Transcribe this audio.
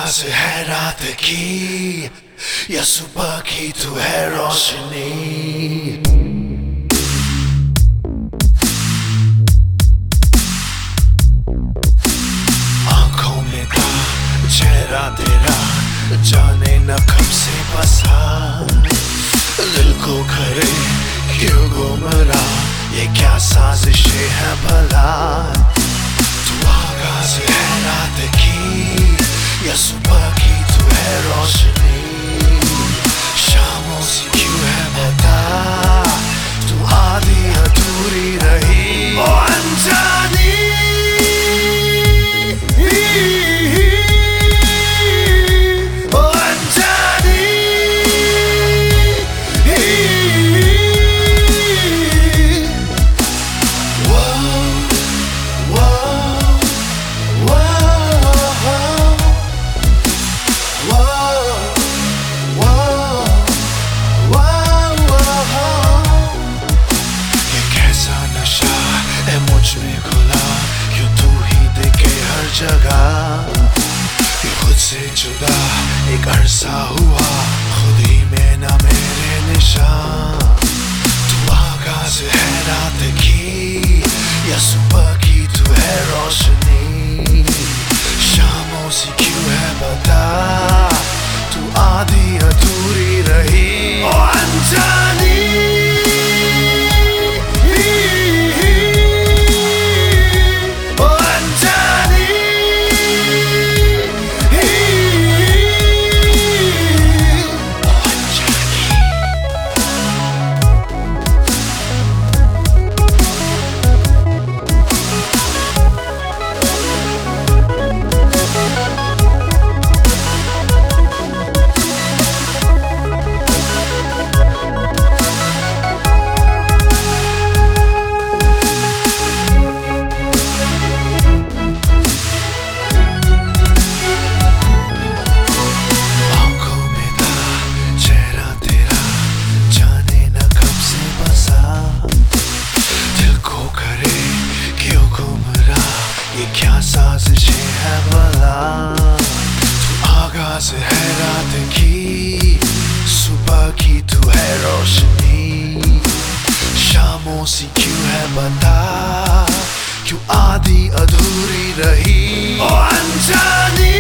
आगाज है रात की या सुबह की तू है रोशनी। आंखों में था चेहरा तेरा, जाने न कब से बसा, दिल को करे क्यों गुमरा, ये क्या साजिशें हैं भला। तू आगाज है रात की या सुबह की तू है रोशनी, शामों से क्यों है बता, तू आधी अधूरी रही ओ अनजानी। खुद से जुदा एक अरसा हुआ, खुद ही में ना मेरे निशान। तू आगाज है रात की या सुबह की तू है रोशनी, शामों से क्यों है बता, तू आधी अधूरी रही ओ अनजानी। क्या साजिशें है भला। तू आगाज है रात की, सुबह की तू है रोशनी, शामों से क्यों है बता, क्यों आधी अधूरी रही ओ अनजानी।